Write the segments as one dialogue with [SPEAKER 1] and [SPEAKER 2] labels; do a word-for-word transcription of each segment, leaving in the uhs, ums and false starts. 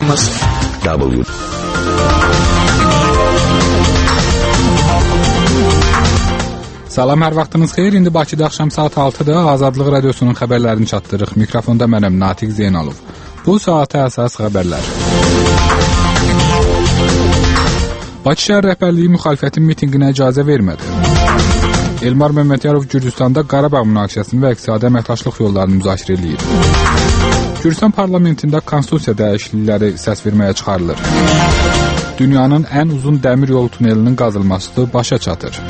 [SPEAKER 1] proqramımız.
[SPEAKER 2] W.
[SPEAKER 3] Salam, hər vaxtınız xeyir. İndi Bakıda axşam saat altıda Azadlıq Radiosunun xəbərlərini çatdırırıq. Mikrofonda mənəm Natiq Zeynalov. Bu saata əsas xəbərlər. Bakı şəhər rəhbərliyi müxalifətin mitinqinə icazə vermədi. Elmar Məmmədiyarov Gürcüstanda Qarabağ münaqişəsini və iqtisadi əməkdaşlıq yollarını müzakirə edir. Gürcüstan parlamentində konstitusiya dəyişiklikləri səs verməyə çıxarılır. Dünyanın ən uzun dəmir yolu tunelinin qazılması başa çatır.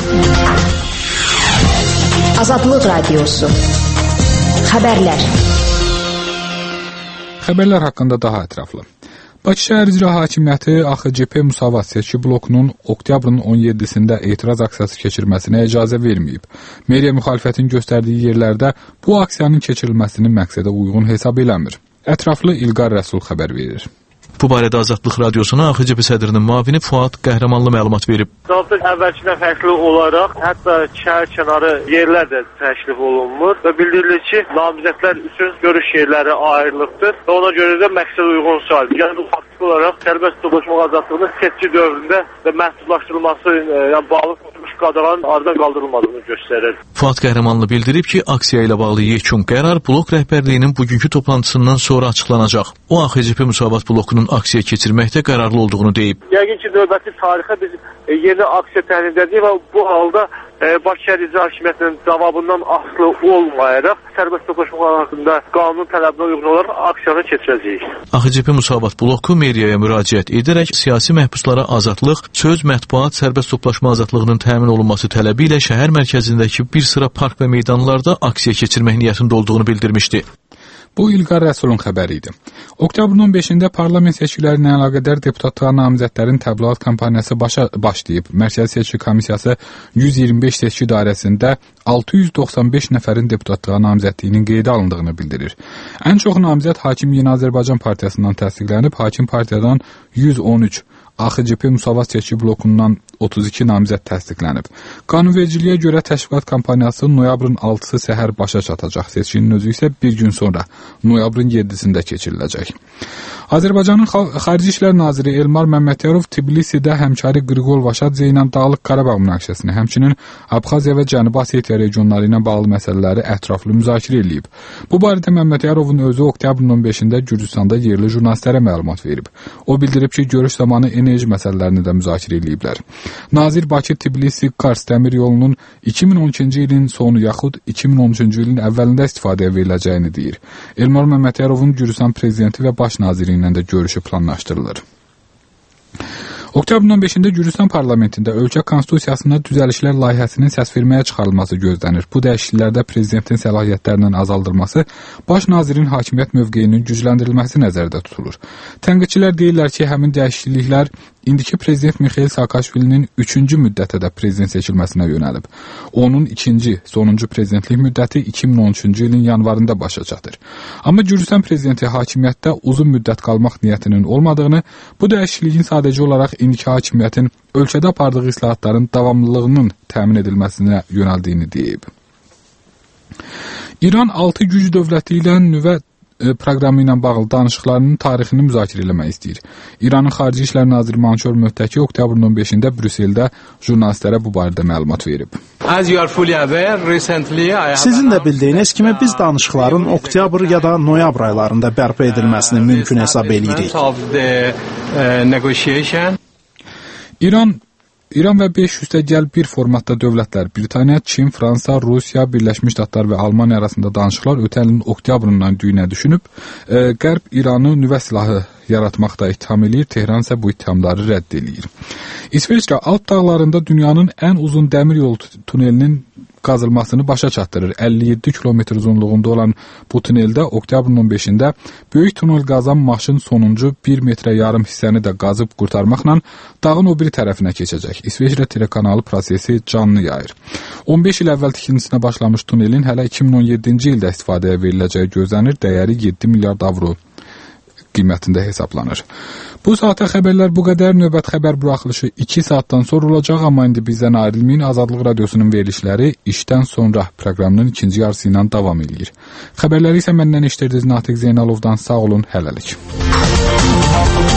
[SPEAKER 1] Azadlıq Radiosu. Xəbərlər.
[SPEAKER 3] Xəbərlər haqqında daha ətraflı. Bakı şəhər icra hakimiyyəti A X C P Müsavat seçki blokunun oktyabrın on yeddisində etiraz aksiyası keçirməsinə icazə verməyib. Meriya müxalifətin göstərdiyi yerlərdə bu aksiyanın keçirilməsinin məqsədə uyğun hesab eləmir. Ətraflı İlqar Rəsul xəbər verir.
[SPEAKER 4] Bu barədə Azadlıq Radiosuna A X C P sədrinin müavini Fuad Qəhrəmanlı məlumat verib.
[SPEAKER 5] Artıq əvvəlkindən fərqli olaraq hətta şəhər kənarı yerlər də təklif olunmur və bildirilir ki, namizədlər üçün görüş yerləri ayrılıqdır və ona görə də məqsəd uyğun sayılır. Yəni bu faktiki olaraq sərbəst toplaşmaq azadlığının seçki dövründə və məhdudlaşdırılması ilə yəni, bağlı tutulmuş qadağanın aradan qaldırılmadığını göstərir.
[SPEAKER 4] Fuad Qəhrəmanlı bildirib ki, aksiya ilə bağlı yekun qərar blok rəhbərliyinin bugünkü toplantısından sonra açıqlanacaq. O A X C P Müsavat blokunun aksiya keçirməkdə qərarlı olduğunu deyib.
[SPEAKER 5] Yəqin ki, növbəti tarixə biz e, yeni aksiya təhlil edəcəyik və bu halda e, Bakı şəhər icra hakimiyyətinin cavabından asılı olmayaraq sərbəst toplaşmaq haqqında qanun tələbinə uyğun olaraq aksiyanı keçirəcəyik.
[SPEAKER 4] A X C P Müsavat bloku meriyaya müraciət edərək siyasi məhbuslara azadlıq, söz, mətbuat, sərbəst toplaşma azadlığının təmin olunması tələbi ilə şəhər mərkəzindəki bir sıra park və meydanlarda aksiya keçirmək niyyətində olduğunu bildirmişdi.
[SPEAKER 3] Bu İlqar Rəsulun xəbəri idi. Oktyabrın on beşində parlament seçkiləri ilə əlaqədar deputatlığa namizədlərin təbliğat kampaniyası başa başlayıb. Mərkəzi Seçki Komissiyası yüz iyirmi beş seçki dairəsində altı yüz doxsan beş nəfərin deputatlığa namizədliyinin qeydə alındığını bildirir. Ən çox namizəd Hakim Yeni Azərbaycan Partiyasından təsdiqlənib, Hakim Partiyadan yüz on üç, A X C P Müsavat seçki blokundan otuz iki namizəd təsdiqlənib. Qanunvericiliyə görə təşviqat kampaniyası noyabrın altısı səhər başa çatacaq. Seçkinin özü isə bir gün sonra, noyabrın yeddisində keçiriləcək. Azərbaycanın Xarici İşlər Naziri Elmar Məmmədiyarov Tbilisidə həmkarı Qriqol Vaşadze ilə Dağlıq Qarabağ münaqişəsini, həmçinin Abxaziya və Cənubi Osetiya regionları ilə bağlı məsələləri ətraflı müzakirə edib. Bu barədə Məmmədyarovun özü oktyabrın on beşində Gürcüstanda yerli jurnalistlərə məlumat verib. O bildirib ki, görüş zamanı enerji məsələlərini də müzakirə ediblər. Nazir Bakı-Tbilisi-Kars dəmir yolunun iki min on ikinci ilin sonu yaxud iki min on üçüncü ilin əvvəlində istifadəyə veriləcəyini deyir. Elmar Məmmədyarovun Gürcüstan prezidenti və baş naziri ilə də görüşü planlaşdırılır. Oktyabrın on beşində Gürcüstan parlamentində ölkə konstitusiyasına düzəlişlər layihəsinin səs verməyə çıxarılması gözlənir. Bu dəyişikliklərdə prezidentin səlahiyyətlərinin azaldılması, baş nazirin hakimiyyət mövqeyinin gücləndirilməsi nəzərdə tutulur. Tənqidçilər deyirlər ki, həmin dəyişikliklər indiki prezident Mixail Saakashvilinin üçüncü müddətə də prezident seçilməsinə yönəlib. Onun ikinci, sonuncu prezidentlik müddəti iki min on üçüncü ilin yanvarında başa çatır. Amma Gürcüstan prezidenti hakimiyyətdə uzun müddət qalmaq niyyətinin olmadığını, bu dəyişikliyin sadəcə olaraq indiki hakimiyyətin ölkədə apardığı islahatların davamlılığının təmin edilməsinə yönəldiyini deyib. İran altı güc dövləti ilə nüvə proqramı ilə bağlı danışıqlarının tarixini müzakirə etmək istəyir. İranın Xarici İşlər Naziri Manşur Möhtəki oktyabrın on beşində Brüsseldə jurnalistlərə bu barədə məlumat verib.
[SPEAKER 6] Sizin də bildiyiniz kimi biz danışıqların oktyabr ya da noyabr aylarında bərpa edilməsini mümkün hesab edirik.
[SPEAKER 3] İran İran və beş yüzdə gəl bir formatda dövlətlər Britaniya, Çin, Fransa, Rusiya, Birləşmiş Ştatlar və Almaniya arasında danışıqlar ötən ilin oktyabrından düyünə düşünüb, e, Qərb İranı nüvə silahı yaratmaqda ittiham eləyir, Tehran isə bu ittihamları rədd eləyir. İsveçrə Alp dağlarında dünyanın ən uzun dəmir yolu tunelinin qazılmasını başa çatdırır. əlli yeddi kilometr uzunluğunda olan bu tuneldə oktyabrın on beşində böyük tunel qazan maşın sonuncu bir metrə yarım hissəni də qazıb qurtarmaqla dağın o biri tərəfinə keçəcək. İsveçrə telekanalı prosesi canlı yayır. on beş il əvvəl tikintisinə başlamış tunelin hələ iki min on yeddinci ildə istifadəyə veriləcəyi gözlənir. Dəyəri yeddi milyard avro qiymətində hesablanır. Bu saata xəbərlər bu qədər. Növbət xəbər buraxılışı iki saatdan sonra olacaq, amma indi bizdən ayrılmayın. Azadlıq Radiosunun verilişləri işdən sonra proqramının ikinci yarısı ilə davam edir. Xəbərləri isə məndən eşidirdiniz Natiq Zeynalovdan. Sağ olun, hələlik.